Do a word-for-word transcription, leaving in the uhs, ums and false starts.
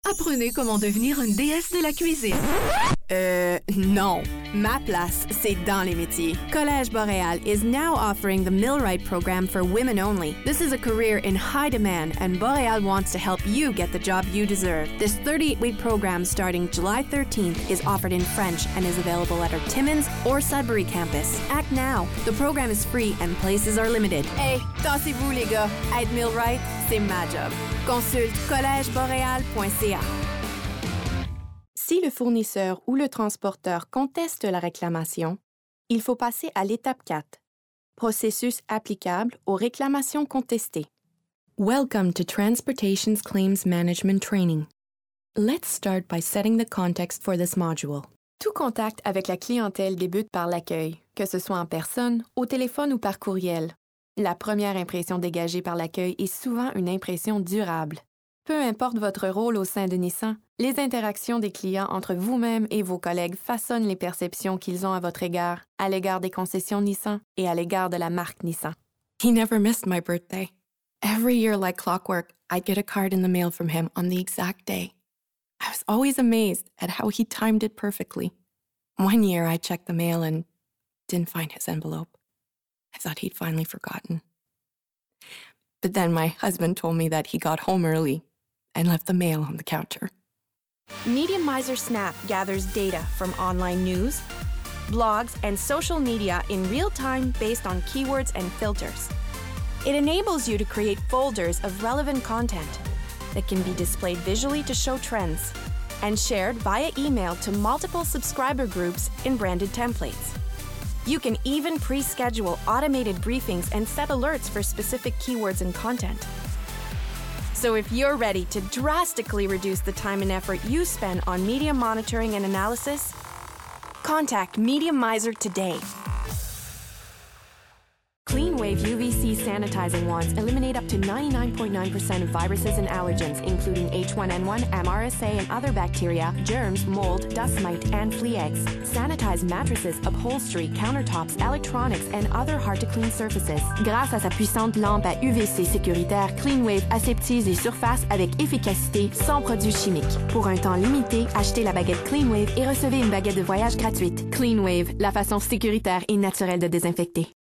Apprenez comment devenir une déesse de la cuisine. Euh, non. Ma place, c'est dans les métiers. Collège Boréal is now offering the Millwright program for women only. This is a career in high demand, and Boréal wants to help you get the job you deserve. This thirty-eight week program starting July thirteenth is offered in French and is available at our Timmins or Sudbury campus. Act now. The program is free and places are limited. Hey, tassez-vous les gars. Être Millwright, c'est ma job. Consulte collège boréal point c a. Si le fournisseur ou le transporteur conteste la réclamation, il faut passer à l'étape quatre, processus applicable aux réclamations contestées. Welcome to Transportation's Claims Management Training. Let's start by setting the context for this module. Tout contact avec la clientèle débute par l'accueil, que ce soit en personne, au téléphone ou par courriel. La première impression dégagée par l'accueil est souvent une impression durable. Peu importe votre rôle au sein de Nissan, les interactions des clients entre vous-même et vos collègues façonnent les perceptions qu'ils ont à votre égard, à l'égard des concessions Nissan et à l'égard de la marque Nissan. He never missed my birthday. Every year, like clockwork, I'd get a card in the mail from him on the exact day. I was always amazed at how he timed it perfectly. One year, I checked the mail and didn't find his envelope. I thought he'd finally forgotten. But then my husband told me that he got home early and left the mail on the counter. MediaMizer Snap gathers data from online news, blogs, and social media in real time based on keywords and filters. It enables you to create folders of relevant content that can be displayed visually to show trends and shared via email to multiple subscriber groups in branded templates. You can even pre-schedule automated briefings and set alerts for specific keywords and content. So if you're ready to drastically reduce the time and effort you spend on media monitoring and analysis, contact MediaMizer today. CleanWave U V C sanitizing wands eliminate up to ninety-nine point nine percent of viruses and allergens, including H one N one, M R S A, and other bacteria, germs, mold, dust mite, and flea eggs. Sanitize mattresses, upholstery, countertops, electronics, and other hard-to-clean surfaces. Grâce à sa puissante lampe à U V C sécuritaire, CleanWave aseptise les surfaces avec efficacité, sans produits chimiques. Pour un temps limité, achetez la baguette CleanWave et recevez une baguette de voyage gratuite. CleanWave, la façon sécuritaire et naturelle de désinfecter.